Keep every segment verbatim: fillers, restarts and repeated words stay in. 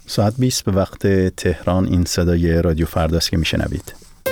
ساعت بیست به وقت تهران. این صدای رادیو فرداست که میشنوید.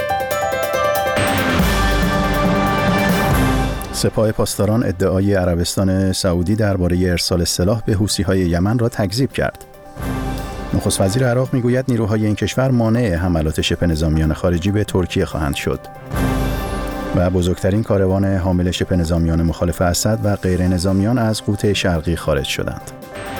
سپاه پاسداران ادعای عربستان سعودی درباره ارسال سلاح به حوثی‌های یمن را تکذیب کرد. نخست وزیر عراق میگوید نیروهای این کشور مانع حملات شبه نظامیان خارجی به ترکیه خواهند شد. و بزرگترین کاروان حامل شبه نظامیان مخالف اسد و غیر نظامیان از غوطه شرقی خارج شدند.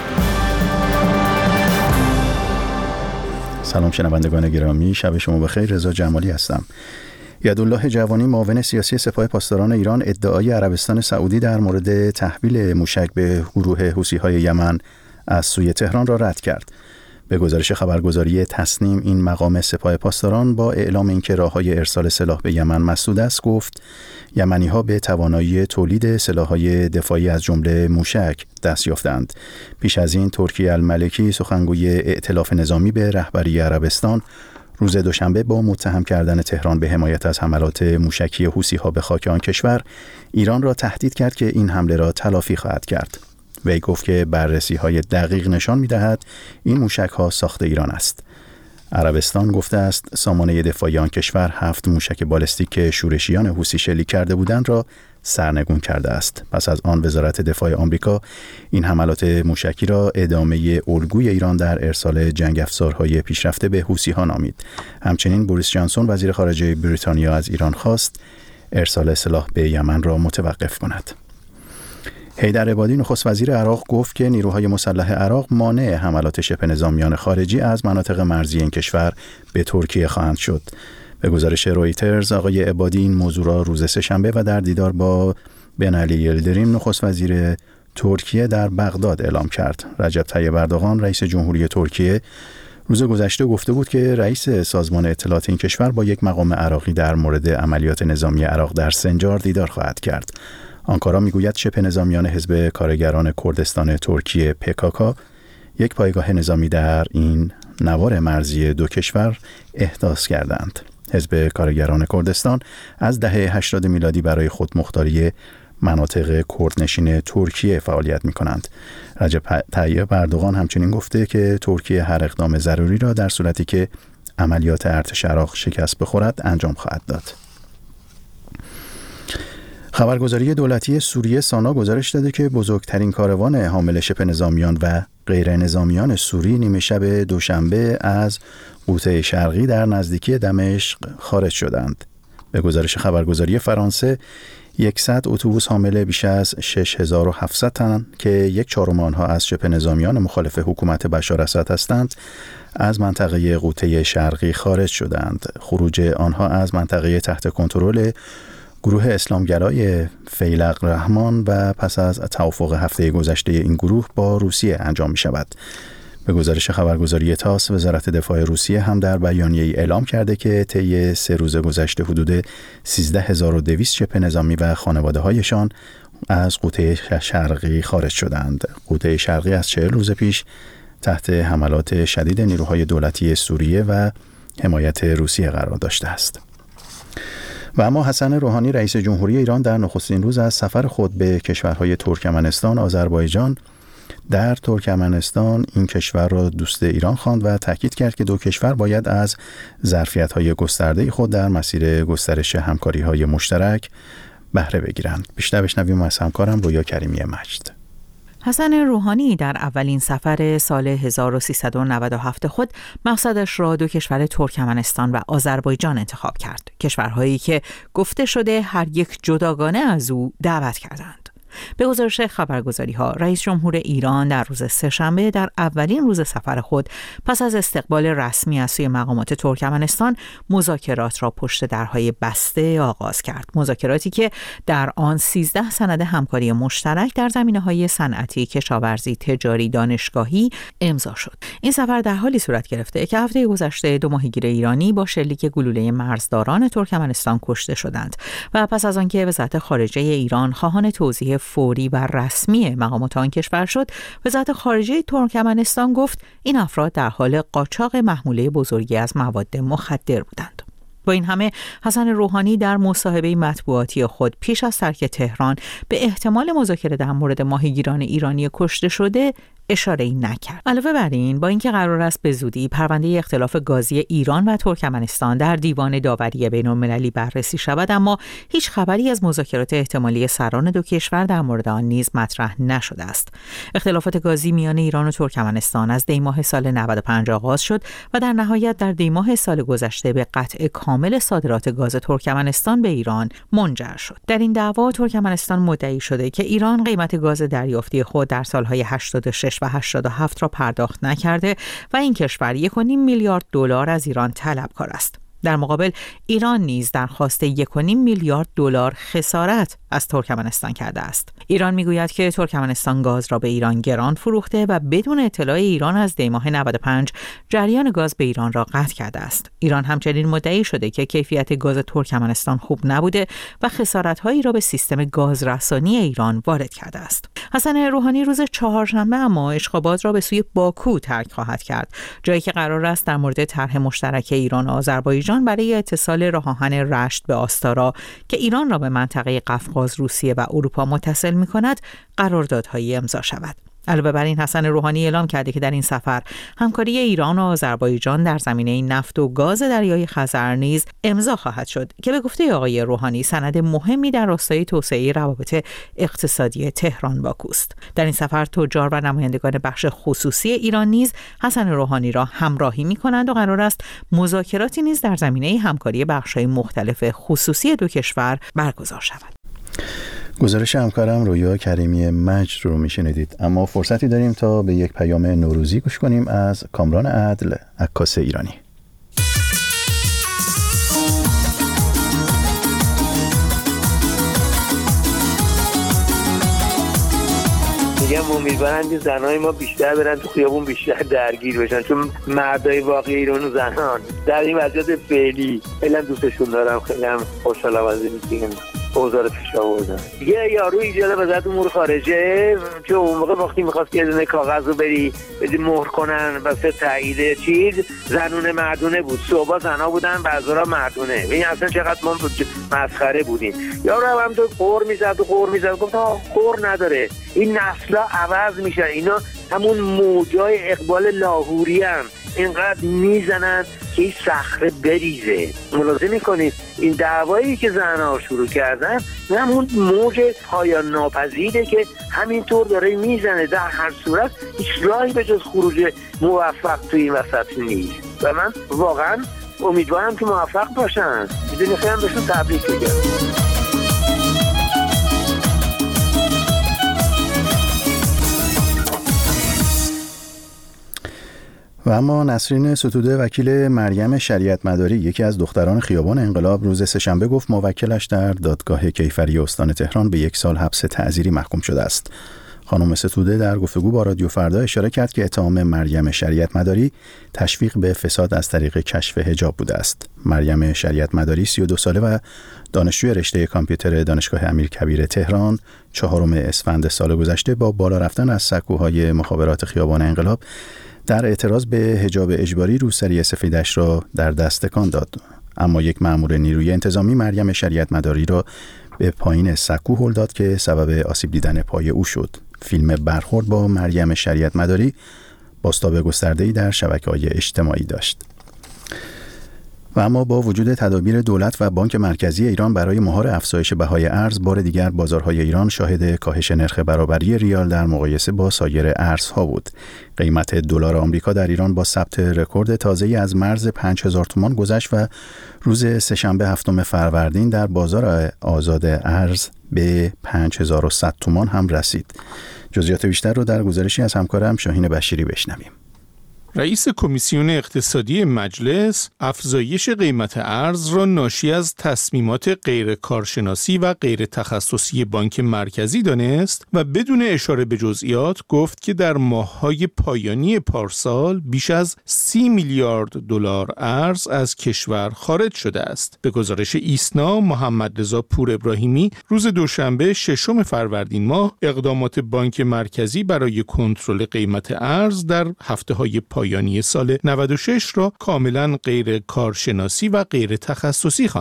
سلام شنوندگان گرامی، شب شما بخیر. رضا جمالی هستم. یدالله جوانی معاون سیاسی سپاه پاسداران ایران ادعای عربستان سعودی در مورد تحویل موشک به گروه حوثی‌های یمن از سوی تهران را رد کرد. به گزارش خبرگزاری تسنیم، این مقام سپاه پاسداران با اعلام اینکه راه‌های ارسال سلاح به یمن مسدود است گفت یمنی‌ها به توانایی تولید سلاح‌های دفاعی از جمله موشک دست یافتند. پیش از این ترکی الملکی سخنگوی ائتلاف نظامی به رهبری عربستان روز دوشنبه با متهم کردن تهران به حمایت از حملات موشکی حوثی‌ها به خاک آن کشور ایران را تهدید کرد که این حمله را تلافی خواهد کرد. وی گفت که بررسی‌های دقیق نشان می‌دهد این موشک‌ها ساخت ایران است. عربستان گفته است سامانه دفاعی آن کشور هفت موشک بالستیک که شورشیان حوثی شلیک کرده بودند را سرنگون کرده است. پس از آن وزارت دفاع آمریکا این حملات موشکی را ادامه الگوی ایران در ارسال جنگ افزارهای پیشرفته به حوثی‌ها نامید. همچنین بوریس جانسون وزیر خارجه بریتانیا از ایران خواست ارسال سلاح به یمن را متوقف کند. حیدر عبادی نخست وزیر عراق گفت که نیروهای مسلح عراق مانع حملات شبه نظامیان خارجی از مناطق مرزی این کشور به ترکیه خواهند شد. به گزارش رویترز آقای عبادی این موضوع را روز سه‌شنبه و در دیدار با بن علی یلدریم نخست وزیر ترکیه در بغداد اعلام کرد. رجب طیب اردوغان رئیس جمهوری ترکیه روز گذشته گفته بود که رئیس سازمان اطلاعات این کشور با یک مقام عراقی در مورد عملیات نظامی عراق در سنجار دیدار خواهد کرد. آنکارا میگوید شبه نظامیان حزب کارگران کردستان ترکیه پکاکا یک پایگاه نظامی در این نوار مرزی دو کشور احداث کردند. حزب کارگران کردستان از دهه هشتاد میلادی برای خودمختاری مناطق کردنشین ترکیه فعالیت می کنند. رجب طیب اردوغان همچنین گفته که ترکیه هر اقدام ضروری را در صورتی که عملیات ارتش عراق شکست بخورد انجام خواهد داد. خبرگزاری دولتی سوریه سانا گزارش داده که بزرگترین کاروان حامل شبه نظامیان و غیر نظامیان سوری نیمه شب دوشنبه از غوطه شرقی در نزدیکی دمشق خارج شدند. به گزارش خبرگزاری فرانسه صد اتوبوس حامل بیش از شش هزار و هفتصد تن که یک چهارم آنها از شبه نظامیان مخالف حکومت بشار اسد هستند از منطقه غوطه شرقی خارج شدند. خروج آنها از منطقه تحت کنترل گروه اسلامگرای فیلق رحمان و پس از توافق هفته گذشته این گروه با روسیه انجام می شود. به گزارش خبرگزاری تاس وزارت دفاع روسیه هم در بیانیه‌ای اعلام کرده که طی سه روز گذشته حدود سیزده هزار و دویست شبه نظامی و خانواده‌هایشان از غوطه شرقی خارج شدند. غوطه شرقی از چهل روز پیش تحت حملات شدید نیروهای دولتی سوریه و حمایت روسیه قرار داشته است. و اما حسن روحانی رئیس جمهوری ایران در نخستین روز از سفر خود به کشورهای ترکمنستان، آذربایجان در ترکمنستان این کشور را دوست ایران خواند و تاکید کرد که دو کشور باید از ظرفیت‌های گسترده خود در مسیر گسترش همکاری‌های مشترک بهره بگیرند. بیشتر بشنویم از همکارم رویا کریمی مجد. حسن روحانی در اولین سفر سال هزار و سیصد و نود و هفت خود مقصدش را دو کشور ترکمنستان و آذربایجان انتخاب کرد، کشورهایی که گفته شده هر یک جداگانه از او دعوت کردند. به گزارش خبرگزاری‌ها رئیس جمهور ایران در روز سه‌شنبه در اولین روز سفر خود پس از استقبال رسمی از سوی مقامات ترکمنستان مذاکرات را پشت درهای بسته آغاز کرد. مذاکراتی که در آن سیزده سند همکاری مشترک در زمینه‌های صنعتی، کشاورزی، تجاری، دانشگاهی امضا شد. این سفر در حالی صورت گرفته که هفته گذشته دو ماهیگیر ایرانی با شلیک گلوله مرزداران ترکمنستان کشته شدند و پس از آنکه وزارت خارجه ایران خواهان توضیح فوری و رسمی مقامات آن کشور شد، وزارت خارجه ترکمنستان گفت این افراد در حال قاچاق محموله بزرگی از مواد مخدر بودند. با این همه حسن روحانی در مصاحبه مطبوعاتی خود پیش از ترک تهران به احتمال مذاکره در مورد ماهیگیران ایرانی کشته شده اشاره‌ای نکرد. علاوه بر این، با اینکه قرار است به زودی پرونده اختلاف گازی ایران و ترکمنستان در دیوان داوری بین‌المللی بررسی شود، اما هیچ خبری از مذاکرات احتمالی سران دو کشور در مورد آن نیز مطرح نشده است. اختلافات گازی میان ایران و ترکمنستان از دی ماه سال نود و پنج آغاز شد و در نهایت در دی ماه سال گذشته به قطع کامل صادرات گاز ترکمنستان به ایران منجر شد. در این دعوا ترکمنستان مدعی شده که ایران قیمت گاز دریافتی خود در سالهای هشتاد و شش و هشتاد و هفت را پرداخت نکرده و این کشور یک و نیم میلیارد دلار از ایران طلبکار است. در مقابل ایران نیز درخواست یک و نیم میلیارد دلار خسارت از ترکمنستان کرده است. ایران میگوید که ترکمنستان گاز را به ایران گران فروخته و بدون اطلاع ایران از دی ماه نود و پنج جریان گاز به ایران را قطع کرده است. ایران همچنین مدعی شده که کیفیت گاز ترکمنستان خوب نبوده و خسارت‌هایی را به سیستم گازرسانی ایران وارد کرده است. حسن روحانی روز چهارشنبه اما اشخابات را به سوی باکو ترک خواهد کرد، جایی که قرار است در مورد طرح مشترک ایران و آذربایجان برای اتصال راه آهن رشت به آستارا که ایران را به منطقه قفقاز، روسیه و اروپا متصل می‌کند، قراردادهایی امضا شود. علاوه بر این، حسن روحانی اعلام کرده که در این سفر همکاری ایران و آذربایجان در زمینه نفت و گاز دریای خزر نیز امضا خواهد شد که به گفته آقای روحانی سند مهمی در راستای توسعه روابط اقتصادی تهران باکوست. در این سفر تجار و نمایندگان بخش خصوصی ایران نیز حسن روحانی را همراهی می‌کنند و قرار است مذاکراتی نیز در زمینه همکاری بخش‌های مختلف خصوصی دو کشور برگزار شود. گزارش همکارم رویا کریمی مجد رو میشنیدید. اما فرصتی داریم تا به یک پیام نوروزی گوش کنیم از کامران عدل، عکاس ایرانی. میگم امیدوارم که زنای ما بیشتر برن تو خیابون، بیشتر درگیر بشن، چون مردای واقعی ایران و زنان در این وضعیت فعلی خیلی دوستشون دارم، خیلی هم خوشحالم از اینکه اوضاع پیش آوردن. یه یارو ایجاد وزارت امور خارجه که اون موقع وقتی می‌خواست که یه دونه کاغذ رو بری بدی مهر کنن واسه تایید چیز، زنونه مردونه بود، صبح زنا بودن، بعضا مردونه. این اصلا چقدر ما مسخره بودیم. یارو هم هم تو قور میزد و قور میزد، گفت ها قور نداره، این نسلا عوض میشن، اینا همون موجای اقبال لاهوری هم اینقدر میزنن که این صخره بریزه. ملاحظه میکنید این دعوایی که زنها شروع کردن همون موج پایان ناپذیره که همینطور داره میزنه. در هر صورت هیچ راهی به جز خروج موفق توی این وسط نیست و من واقعا امیدوارم که موفق باشن. میدونی خیلی هم بهشون تبریک میگم. و اما نسرین ستوده، وکیل مریم شریعت مداری، یکی از دختران خیابان انقلاب، روز سه‌شنبه گفت موکلش در دادگاه کیفری استان تهران به یک سال حبس تعزیری محکوم شده است. خانم ستوده در گفتگو با رادیو فردا اشاره کرد که اتهام مریم شریعت مداری تشویق به فساد از طریق کشف حجاب بوده است. مریم شریعت مداری سی و دو ساله و دانشجوی رشته کامپیوتر دانشگاه امیرکبیر تهران چهارم اسفند سال گذشته با بالا رفتن از سکوهای مخابرات خیابان انقلاب در اعتراض به حجاب اجباری روسری سفیدش را در دست تکان داد. اما یک مأمور نیروی انتظامی مریم شریعت مداری را به پایین سکو هل داد که سبب آسیب دیدن پای او شد. فیلم برخورد با مریم شریعت مداری بازتاب گسترده‌ای در شبکه‌های اجتماعی داشت. و اما با وجود تدابیر دولت و بانک مرکزی ایران برای مهار افزایش بهای ارز، بار دیگر بازارهای ایران شاهد کاهش نرخ برابری ریال در مقایسه با سایر ارزها بود. قیمت دلار آمریکا در ایران با ثبت رکورد تازه‌ای از مرز پنج هزار تومان گذشت و روز سه‌شنبه هفتم فروردین در بازار آزاد ارز به پنج هزار و صد تومان هم رسید. جزئیات بیشتر رو در گزارشی از همکارم شاهین بشیری بشنویم. رئیس کمیسیون اقتصادی مجلس افزایش قیمت ارز را ناشی از تصمیمات غیر کارشناسی و غیر تخصصی بانک مرکزی دانست و بدون اشاره به جزئیات گفت که در ماه‌های پایانی پارسال بیش از سی میلیارد دلار ارز از کشور خارج شده است. به گزارش ایسنا، محمد رضا پور ابراهیمی روز دوشنبه ششم فروردین ماه اقدامات بانک مرکزی برای کنترل قیمت ارز در هفته‌های پایانی سال نود و شش را کاملا غیر کارشناسی و غیر تخصصی خواند.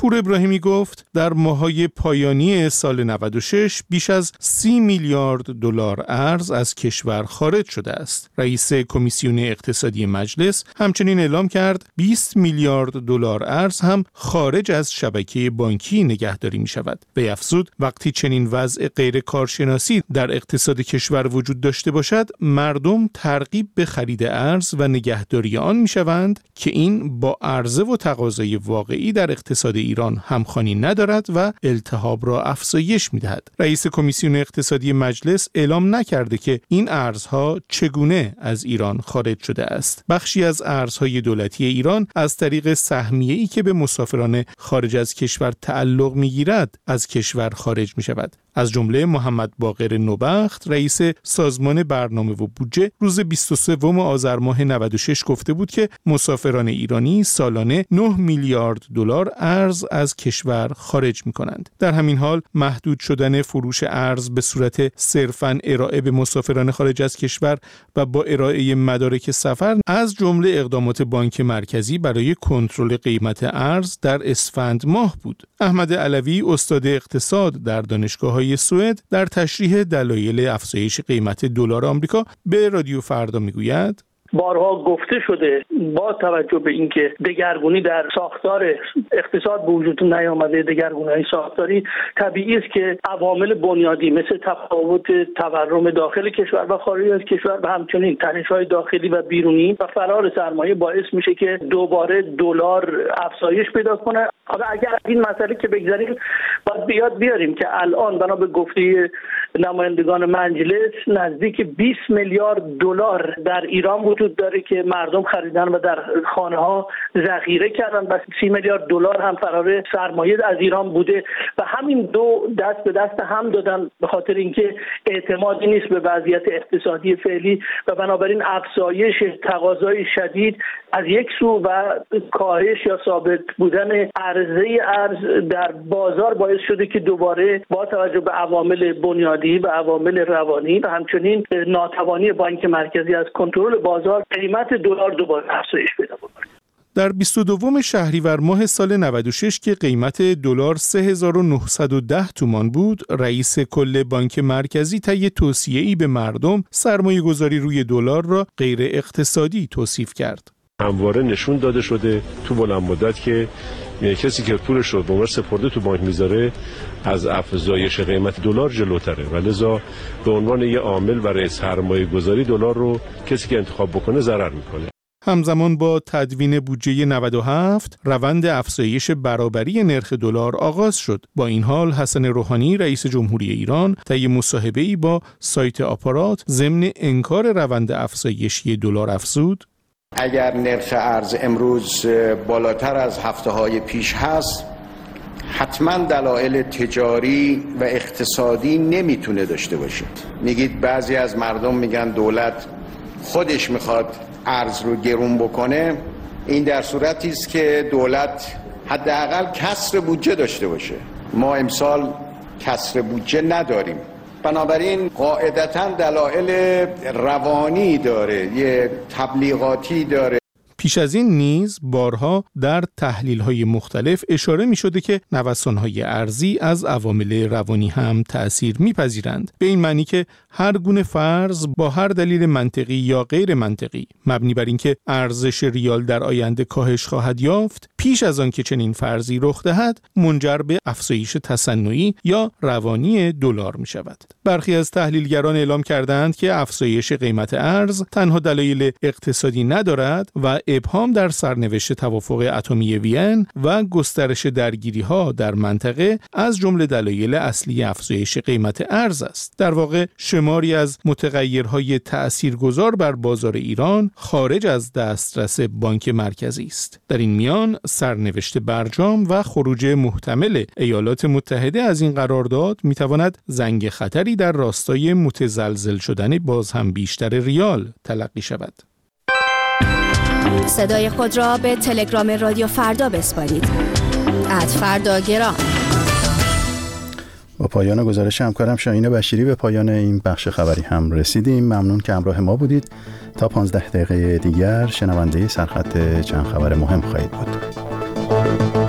پور ابراهیمی گفت در ماه‌های پایانی سال نود و شش بیش از سی میلیارد دلار ارز از کشور خارج شده است. رئیس کمیسیون اقتصادی مجلس همچنین اعلام کرد بیست میلیارد دلار ارز هم خارج از شبکه بانکی نگهداری می شود. به افزود وقتی چنین وضع غیر کارشناسی در اقتصاد کشور وجود داشته باشد، مردم ترغیب به خرید ارز و نگهداری آن می شوند که این با عرضه و تقاضای واقعی در اقتصاد ایران همخوانی ندارد و التهاب را افزایش می دهد. رئیس کمیسیون اقتصادی مجلس اعلام نکرده که این ارزها چگونه از ایران خارج شده است. بخشی از ارزهای دولتی ایران از طریق سهمیه‌ای که به مسافران خارج از کشور تعلق می‌گیرد از کشور خارج می‌شود. از جمله محمد باقر نوبخت رئیس سازمان برنامه و بودجه روز بیست و سوم آذر ماه نود و شش گفته بود که مسافران ایرانی سالانه نه میلیارد دلار ارز از کشور خارج می‌کنند. در همین حال محدود شدن فروش ارز به صورت صرفاً ارائه به مسافران خارج از کشور و با ارائه مدارک سفر از جمله اقدامات بانک مرکزی برای کنترل قیمت ارز در اسفند ماه بود. احمد علوی استاد اقتصاد در دانشگاه‌های سوئد در تشریح دلایل افزایش قیمت دلار آمریکا به رادیو فردا میگوید: بارها گفته شده با توجه به اینکه دگرگونی در ساختار اقتصاد به وجود نیامده، دگرگونی‌های ساختاری طبیعی است که عوامل بنیادی مثل تفاوت تورم داخل کشور و خارج از کشور و همچنین تنش‌های داخلی و بیرونی و فرار سرمایه باعث میشه که دوباره دلار افزایش پیدا کنه. حالا اگر این مسئله که بگذاریم باید بیاد بیاریم که الان بنا به گفته نمایندگان مجلس نزدیک بیست میلیارد دلار در ایران وجود داره که مردم خریدن و در خانه ها ذخیره کردن و سی میلیارد دلار هم فرار سرمایه از ایران بوده و همین دو دست به دست هم دادن به خاطر اینکه اعتمادی نیست به وضعیت اقتصادی فعلی و بنابراین افزایش تقاضای شدید از یک سو و کاهش یا ثابت بودن عرضه ارز در بازار باعث شده که دوباره با توجه به عوامل بنیادی و عوامل روانی و همچنین ناتوانی بانک مرکزی از کنترل بازار قیمت دلار دوباره افزایش پیدا بکنه. در بیست و دوم شهریور ماه سال نود و شش که قیمت دلار سه هزار و نهصد و ده تومان بود، رئیس کل بانک مرکزی طی توصیه‌ای به مردم سرمایه‌گذاری روی دلار را غیر اقتصادی توصیف کرد. همواره نشون داده شده تو بلند مدت که کسی که پولش رو به عنوان سپرده تو بانک میذاره از افزایش قیمت دلار جلوتره و لذا به عنوان یه عامل برای سرمایه گذاری دلار رو کسی که انتخاب بکنه ضرر میکنه. همزمان با تدوین بودجه نود و هفت روند افزایش برابری نرخ دلار آغاز شد. با این حال حسن روحانی رئیس جمهوری ایران طی مصاحبه‌ای با سایت آپارات ضمن انکار روند افزایشی دلار افزود: اگر نرخ ارز امروز بالاتر از هفته‌های پیش هست، حتما دلایل تجاری و اقتصادی نمیتونه داشته باشه. میگید بعضی از مردم میگن دولت خودش میخواد ارز رو گرون بکنه. این در صورتی است که دولت حداقل کسر بودجه داشته باشه. ما امسال کسر بودجه نداریم، بنابراین قاعدتاً دلایل روانی داره، یه تبلیغاتی داره. پیش از این نیز بارها در تحلیل‌های مختلف اشاره می‌شده که نوسان‌های ارزی از عوامل روانی هم تأثیر می‌پذیرند، به این معنی که هر گونه فرض با هر دلیل منطقی یا غیر منطقی مبنی بر اینکه ارزش ریال در آینده کاهش خواهد یافت، پیش از آن که چنین فرضی رخ دهد منجر به افزایش تصنعی یا روانی دلار می‌شود. برخی از تحلیلگران اعلام کردند که افزایش قیمت ارز تنها دلایل اقتصادی ندارد و ابهام در سرنوشت توافق اتمی وین و گسترش درگیری‌ها در منطقه از جمله دلایل اصلی افزایش قیمت ارز است. در واقع شماری از متغیرهای تأثیرگذار بر بازار ایران خارج از دسترس بانک مرکزی است. در این میان سرنوشت برجام و خروج محتمل ایالات متحده از این قرارداد میتواند زنگ خطری در راستای متزلزل شدن باز هم بیشتر ریال تلقی شود. صدای خود را به تلگرام رادیو فردا بسپارید. ات فردا گرام. با پایان گزارش همکارم شاهین بشیری به پایان این بخش خبری هم رسیدیم. ممنون که همراه ما بودید. تا پانزده دقیقه دیگر شنونده سرخط چند خبر مهم خواهید بود.